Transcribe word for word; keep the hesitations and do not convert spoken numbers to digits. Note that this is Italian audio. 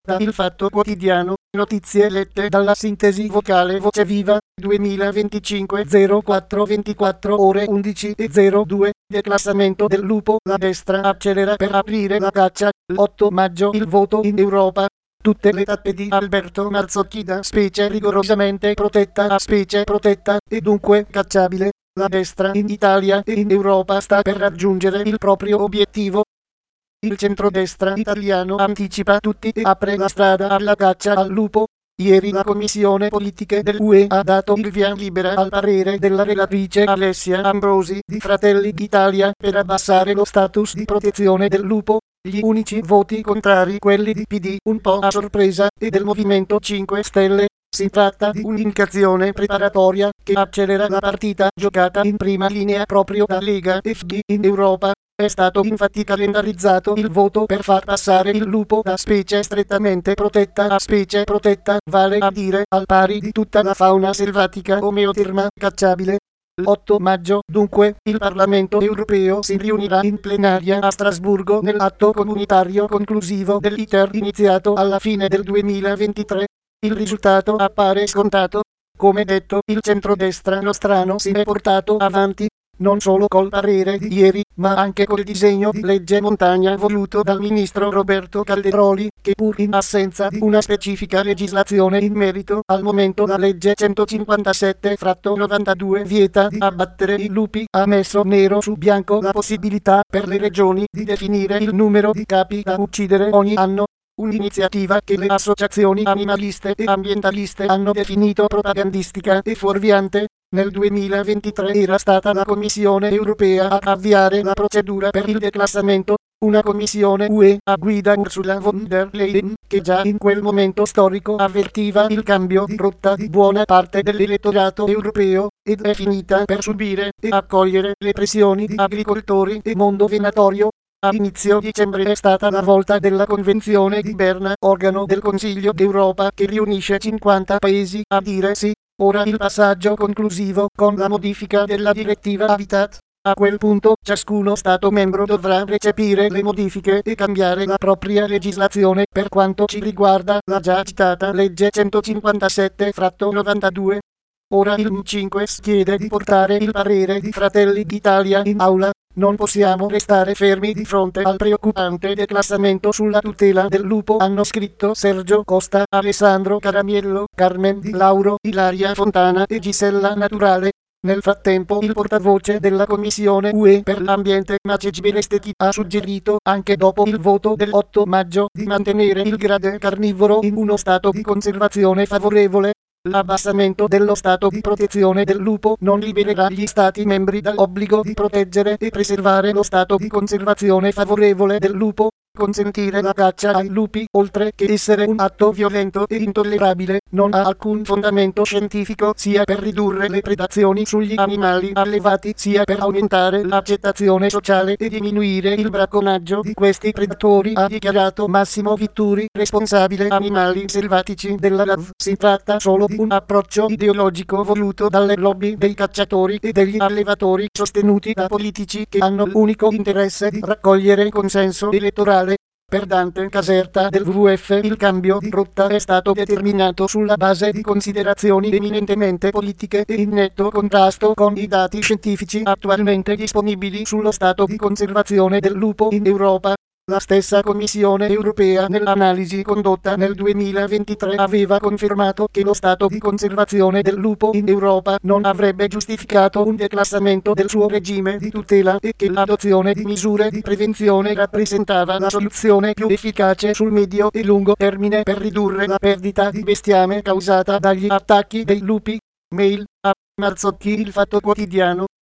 Da Il Fatto Quotidiano, notizie lette dalla sintesi vocale Voce Viva, duemilaventicinque zero quattro ventiquattro ore undici e zero due, declassamento del lupo, la destra accelera per aprire la caccia, l'otto maggio il voto in Europa. Tutte le tappe di Alberto Marzocchi da specie rigorosamente protetta a specie protetta e dunque cacciabile. La destra in Italia e in Europa sta per raggiungere il proprio obiettivo. Il centrodestra italiano anticipa tutti e apre la strada alla caccia al lupo. Ieri la Commissione Politiche dell'U E ha dato il via libera al parere della relatrice Alessia Ambrosi di Fratelli d'Italia per abbassare lo status di protezione del lupo. Gli unici voti contrari quelli di P D, un po' a sorpresa, e del Movimento cinque Stelle. Si tratta di un'indicazione preparatoria che accelera la partita giocata in prima linea proprio da Lega F D in Europa. È stato infatti calendarizzato il voto per far passare il lupo da specie strettamente protetta a specie protetta, vale a dire al pari di tutta la fauna selvatica omeoterma cacciabile. L'otto maggio, dunque, il Parlamento europeo si riunirà in plenaria a Strasburgo nell'atto comunitario conclusivo dell'iter iniziato alla fine del duemilaventitré. Il risultato appare scontato. Come detto, il centrodestra nostrano si è portato avanti, non solo col parere di ieri, ma anche col disegno di legge montagna voluto dal ministro Roberto Calderoli, che pur in assenza di una specifica legislazione in merito, al momento la legge centocinquantasette novantadue vieta di abbattere i lupi, ha messo nero su bianco la possibilità per le regioni di definire il numero di capi da uccidere ogni anno. Un'iniziativa che le associazioni animaliste e ambientaliste hanno definito propagandistica e fuorviante. Nel duemilaventitré era stata la Commissione europea a avviare la procedura per il declassamento, una Commissione U E a guida Ursula von der Leyen, che già in quel momento storico avvertiva il cambio di rotta di buona parte dell'elettorato europeo, ed è finita per subire e accogliere le pressioni di agricoltori e mondo venatorio. A inizio dicembre è stata la volta della Convenzione di Berna, organo del Consiglio d'Europa che riunisce cinquanta paesi, a dire sì. Ora il passaggio conclusivo con la modifica della direttiva Habitat. A quel punto ciascuno Stato membro dovrà recepire le modifiche e cambiare la propria legislazione. Per quanto ci riguarda, la già citata legge centocinquantasette novantadue. Ora il M cinque chiede di portare il parere di Fratelli d'Italia in aula. Non possiamo restare fermi di fronte al preoccupante declassamento sulla tutela del lupo, hanno scritto Sergio Costa, Alessandro Caramiello, Carmen Di Lauro, Ilaria Fontana e Gisella Naturale. Nel frattempo il portavoce della Commissione U E per l'ambiente Maciej Berestetty ha suggerito, anche dopo il voto dell'otto maggio, di mantenere il grade carnivoro in uno stato di conservazione favorevole. L'abbassamento dello stato di protezione del lupo non libererà gli Stati membri dall'obbligo di proteggere e preservare lo stato di conservazione favorevole del lupo. Consentire la caccia ai lupi, oltre che essere un atto violento e intollerabile, non ha alcun fondamento scientifico, sia per ridurre le predazioni sugli animali allevati, sia per aumentare l'accettazione sociale e diminuire il bracconaggio di questi predatori, ha dichiarato Massimo Vitturi, responsabile animali selvatici della L A V. Si tratta solo di un approccio ideologico voluto dalle lobby dei cacciatori e degli allevatori, sostenuti da politici che hanno l'unico interesse di raccogliere consenso elettorale. Per Dante Caserta del W W F il cambio di rotta è stato determinato sulla base di considerazioni eminentemente politiche e in netto contrasto con i dati scientifici attualmente disponibili sullo stato di conservazione del lupo in Europa. La stessa Commissione europea nell'analisi condotta nel duemilaventitré aveva confermato che lo stato di conservazione del lupo in Europa non avrebbe giustificato un declassamento del suo regime di tutela e che l'adozione di misure di prevenzione rappresentava la soluzione più efficace sul medio e lungo termine per ridurre la perdita di bestiame causata dagli attacchi dei lupi. Mail a Marzocchi Il Fatto Quotidiano.